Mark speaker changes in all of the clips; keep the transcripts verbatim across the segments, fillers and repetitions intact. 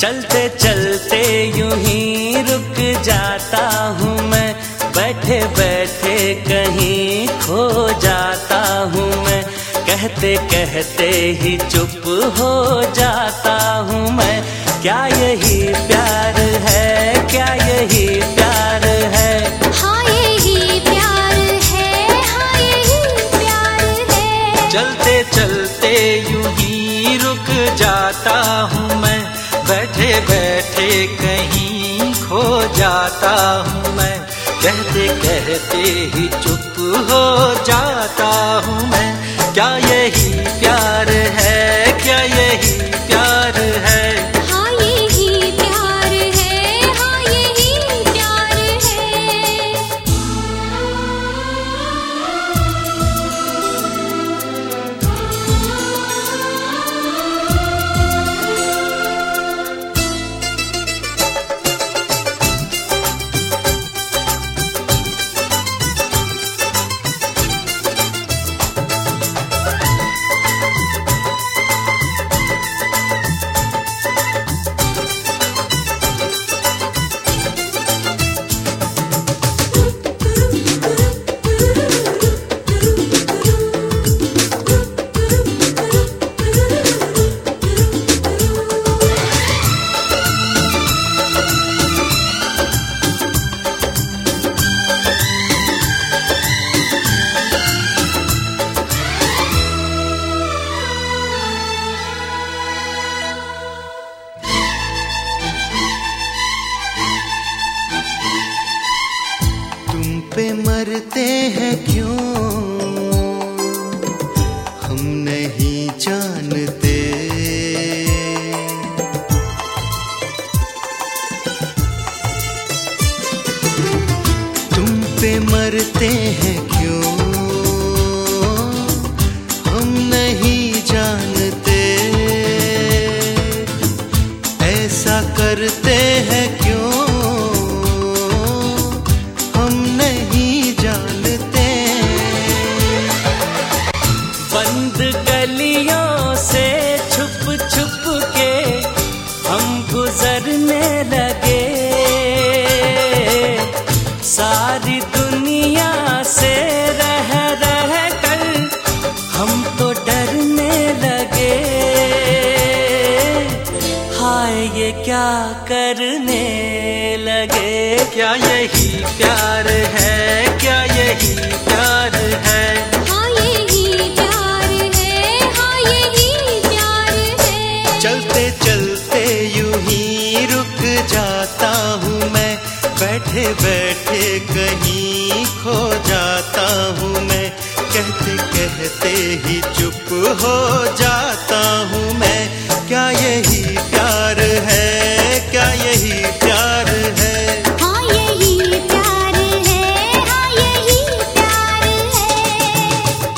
Speaker 1: चलते चलते यूं ही रुक जाता हूँ मैं, बैठे बैठे कहीं खो जाता हूँ मैं, कहते कहते ही चुप हो जाता हूँ मैं। क्या यही प्यार है, क्या यही प्यार है?
Speaker 2: हाँ यही प्यार है, हाँ यही प्यार है।
Speaker 1: चलते चलते यूं ही रुक जाता हूँ मैं, बैठे बैठे कहीं खो जाता हूँ मैं, कहते कहते ही चुप हो जाता हूँ मैं। क्या यही प्यार है, क्या यही प्यार है?
Speaker 2: हाँ यही प्यार है, हाँ यही प्यार है।
Speaker 1: पे मरते हैं क्यों हम नहीं जानते, तुम पे मरते हैं क्यों हम नहीं जानते, ऐसा करते हैं क्यों बंद गलियों से छुप छुप के हम गुजरने लगे, सारी दुनिया से रह रह कर हम तो डरने लगे। हाय ये क्या करने लगे? क्या यही प्यार है, क्या यही प्यार है? चलते चलते यूं ही रुक जाता हूँ मैं, बैठे बैठे कहीं खो जाता हूँ मैं, कहते कहते ही चुप हो जाता हूँ मैं। क्या यही प्यार है, क्या यही प्यार है?
Speaker 2: हाँ यही प्यार है, हाँ यही प्यार है।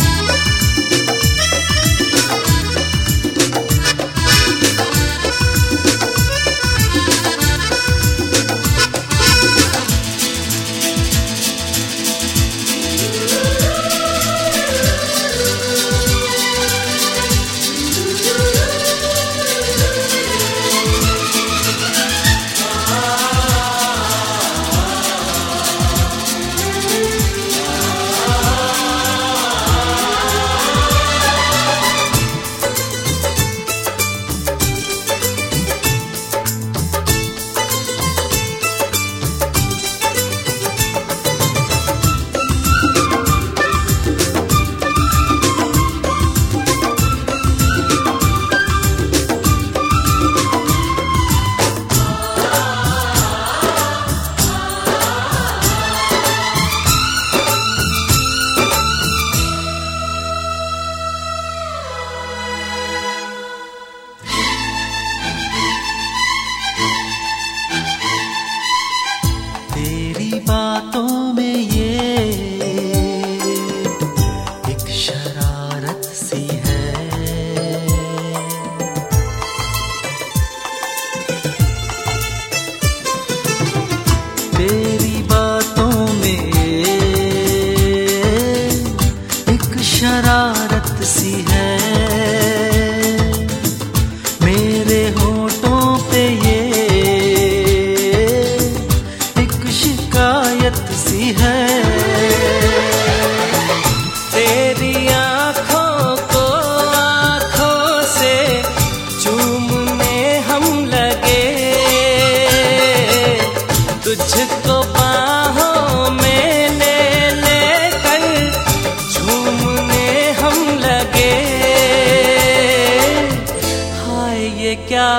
Speaker 1: बातों में ये एक शरारत सी है, तेरी बातों में एक शरारत सी है, मेरे होठों पे ये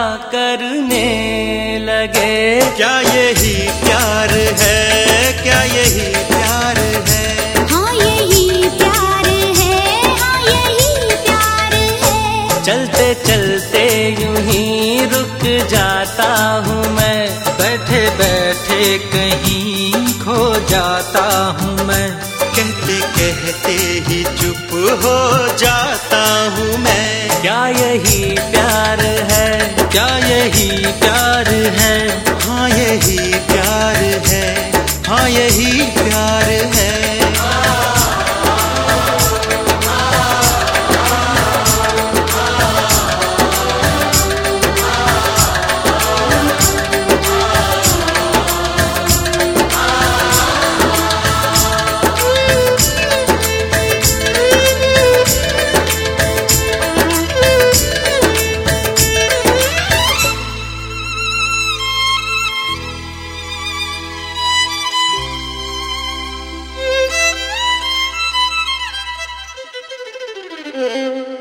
Speaker 1: करने लगे।
Speaker 3: क्या यही प्यार है, क्या यही प्यार है?
Speaker 2: हाँ यही प्यार है, हाँ यही प्यार है।
Speaker 1: चलते चलते यूं ही रुक जाता हूँ मैं, बैठे बैठे कहीं खो जाता हूँ मैं।
Speaker 3: कहते कहते ही चुप हो जाता हूँ मैं।
Speaker 1: क्या यही प्यार है, क्या यही प्यार है?
Speaker 3: हाँ यही प्यार है, हाँ यही प्यार है।
Speaker 2: है।